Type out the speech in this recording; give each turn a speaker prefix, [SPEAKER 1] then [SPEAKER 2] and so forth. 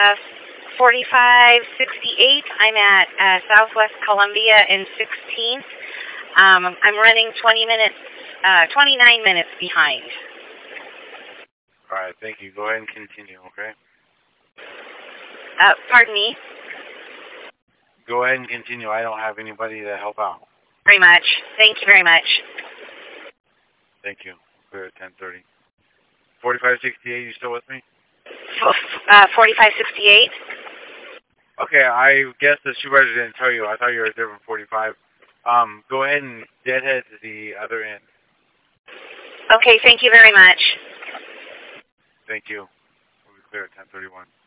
[SPEAKER 1] 4568. I'm at Southwest Columbia and 16th. I'm running 29 minutes behind.
[SPEAKER 2] All right, thank you. Go ahead and continue, okay?
[SPEAKER 1] Pardon me?
[SPEAKER 2] Go ahead and continue. I don't have anybody to help out.
[SPEAKER 1] Very much. Thank you very much.
[SPEAKER 2] Thank you. We're at 10:30. 4568, you still with me?
[SPEAKER 1] 4568?
[SPEAKER 2] Okay, I guess the supervisor didn't tell you. I thought you were at different 45. Go ahead and deadhead to the other end.
[SPEAKER 1] Okay, thank you very much.
[SPEAKER 2] Thank you. We'll be clear at 10:31.